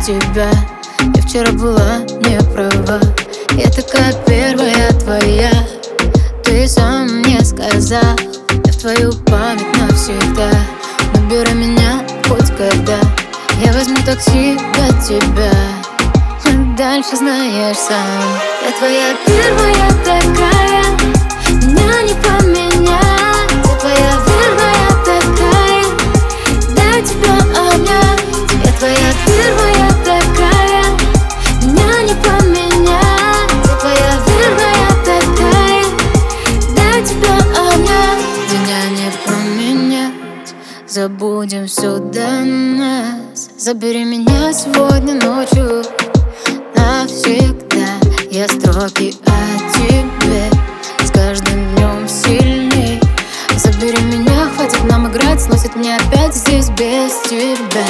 тебя. Я вчера была не права, я такая первая твоя. Ты сам мне сказал, я в твою память навсегда. Набери меня хоть когда, я возьму такси до тебя. А дальше знаешь сам. Я твоя первая такая, меня не поменять. Я твоя верная такая, дай тебя обнять. Я твоя первая такая, меня не поменять. Я твоя верная такая, дай тебя обнять. Меня не променять, забудем все до нас. Забери меня сегодня ночью навсегда. Я строки о тебе с каждым днем сильней. Забери меня, хватит нам играть, сносит мне опять здесь без тебя.